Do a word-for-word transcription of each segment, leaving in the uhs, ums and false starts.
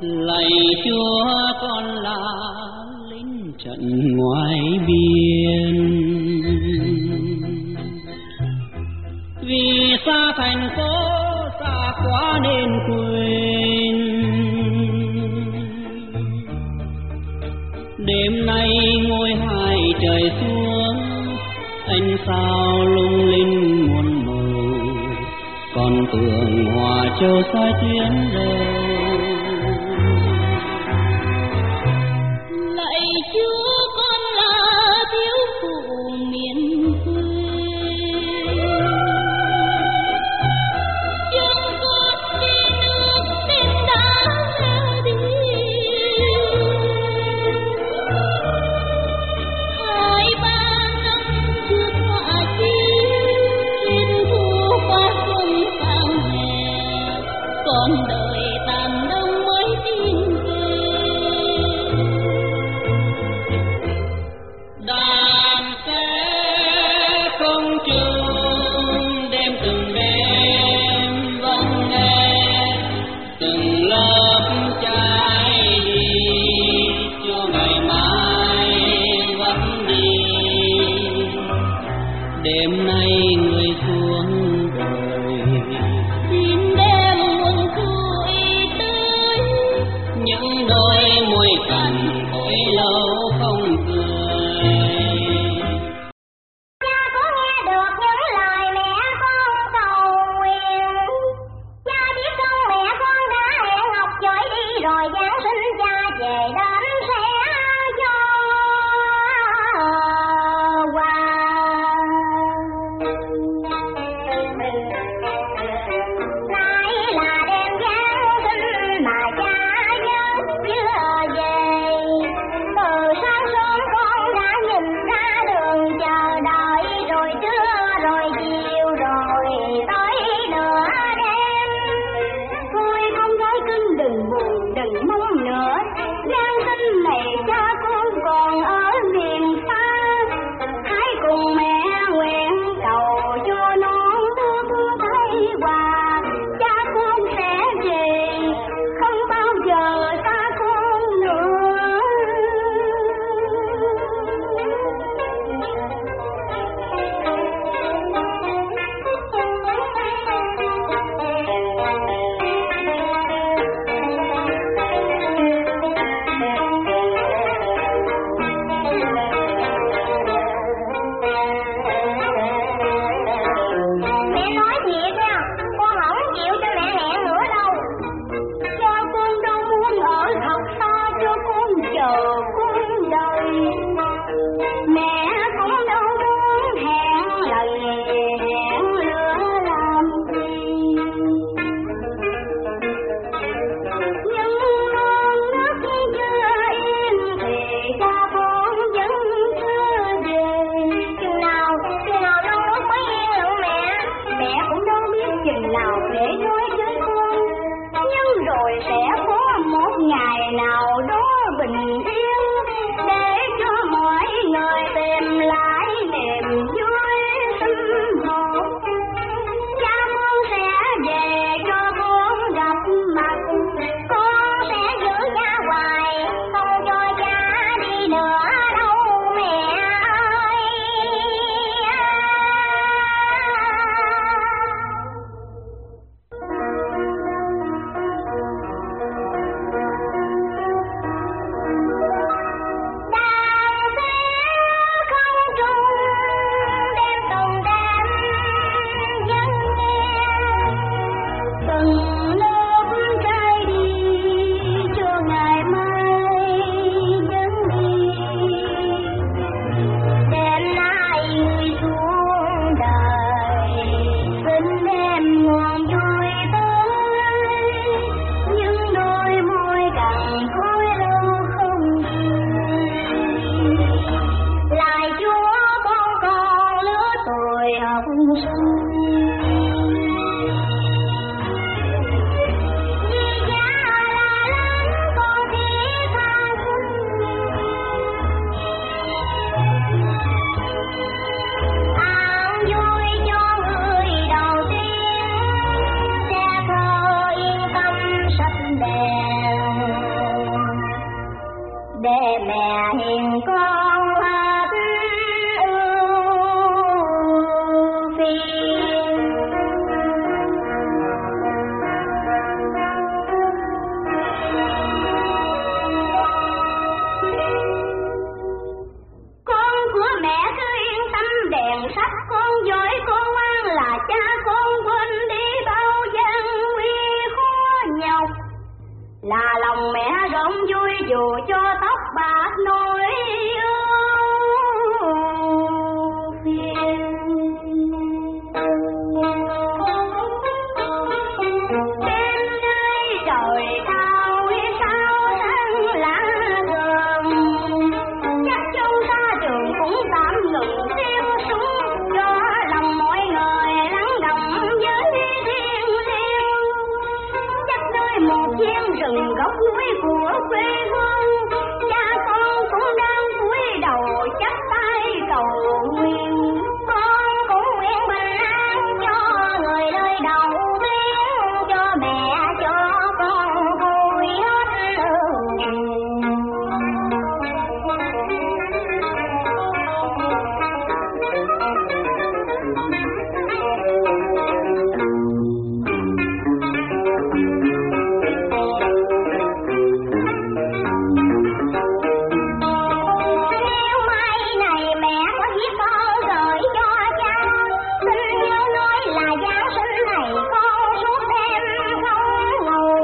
lạy Chúa con là lính trận ngoài biên, vì xa thành phố xa quá nên quên. Đêm nay ngôi hai trời xuống, ánh sao lung linh muôn màu, con tường Hòa Châu soi tuyến đầu. Lạy Chúa con là thiếu phụ miền quê, chúng con đi nước tim đã ra đi. Hai ba năm trước họa chi xin thu qua xuân sang hè, con đời tàn đông mới tin về. Đàn sẽ không chừng đêm từng đêm vang nghe, từng lớp trái đi cho ngày mai vẫn đi. Đêm nay người xuống đời Xin đem nguồn vui tới những đôi môi cằn hồi lâu không cười. Cha có nghe được những lời mẹ con cầu nguyện. Cha biết không mẹ con đã hẹn học giỏi đi rồi Giáng sinh cha về đến sẽ cho quà. Nay là đêm Giáng sinh mà cha nhớ chưa về. Từ sáng sớm con đã nhìn ra đường chờ đợi, rồi trưa rồi chiều rồi tới nửa đêm. Thôi con gái cưng đừng buồn đừng mong nữa, Giáng sinh này cha con còn ở miền xa. Hãy cùng mẹ nguyện cầu cho non nước thấy quà, cha con sẽ về không bao giờ xa con nữa. Mẹ nói thiệt nha, con không chịu cho mẹ hẹn nữa đâu. Cha con đâu muốn ở thật xa cho con chờ con đời. Mẹ cũng đâu muốn hẹn lần hẹn lửa làm gì. Nhưng non nước chưa yên thì cha con vẫn chưa về. Chừng nào, chừng nào non nước mới yên hả mẹ? Mẹ cũng đâu biết chừng nào để nói với con. Nhưng rồi sẽ có một ngày nào đó bình yên, để cho mọi người tìm lại niềm vui sum họp. Cha con sẽ về cho con gặp mặt, con sẽ giữ cha hoài, không cho cha đi nữa đâu mẹ ơi. Đàn sẽ không trùng đêm từng đêm dân nghe, từng lớp trái đi cho ngày mai vẫn đi. Đêm nay người xuống đời xin đem nguồn vui tới, những đôi môi cằn khói lâu không cười. Lại Chúa con còn lứa tuổi học sinh, vì cha là lớn con chỉ tha sinh. An vui cho người đầu tiên, sẽ thơ yên tâm sạch đèn. là lòng mẹ rộn vui dù cho tóc bạc nỗi ưu phiền. Đêm nay trời cao sao nắng lá gồm, chắc trong ta trường cũng tạm ngừng tiêu súng cho lòng mọi người lắng động với thiên liêng. Chắc nơi một viên rừng gốc núi của quê hương, cha con cũng đang cúi đầu chắp tay cầu nguyện. Con cũng nguyện bình an cho người đời đầu tiên, cho mẹ cho con vui hết. Nếu mai này mẹ có viết con gửi cho cha, xin nhớ nói là Giáng sinh này con suốt đêm không ngủ.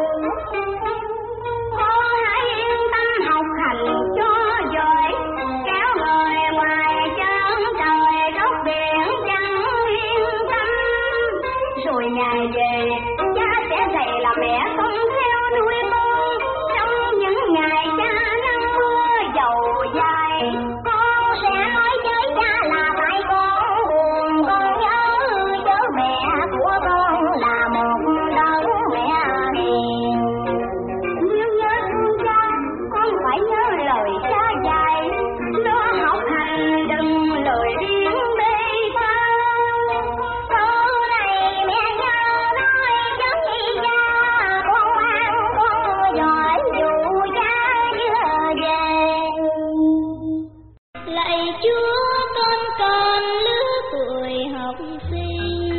Con hãy yên tâm học hành cho giỏi, kéo người ngoài chân trời góc biển chẳng yên tâm. Rồi ngày về cha sẽ dạy là mẹ không theo nuôi con, trong những ngày cha nắng mưa dầu dài. Con sẽ nói với cha là tại con buồn, con nhớ nhớ mẹ của con là một đấng mẹ hiền. Nếu nhớ thương cha, con phải nhớ lời cha dạy, lo học hành đừng lười biếng bê tha. Câu này mẹ nhớ nói với cha, con ngoan con giỏi dù cha chưa về. Lạy Chúa con con lứa tuổi học sinh,